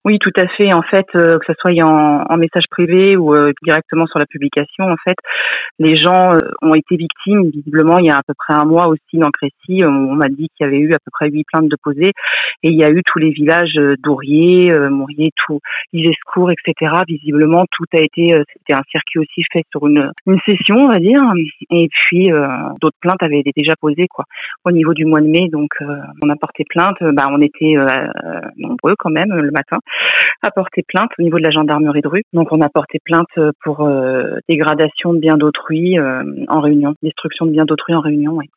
Oui, tout à fait. En fait, que ça soit en message privé ou directement sur la publication, en fait, les gens ont été victimes visiblement il y a à peu près un mois aussi dans Crécy. On m'a dit qu'il y avait eu à peu près 8 plaintes déposées et il y a eu tous les villages d'Ourier, Mourier, tout, Lisescourt, etc. Visiblement, tout a été, c'était un circuit aussi fait sur une session, on va dire. Et puis d'autres plaintes avaient été déjà posées quoi au niveau du mois de mai. Donc on a porté plainte. On était nombreux quand même le matin à porter plainte au niveau de la gendarmerie de rue. Donc on a porté plainte pour dégradation de biens d'autrui en réunion, destruction de biens d'autrui en réunion, oui.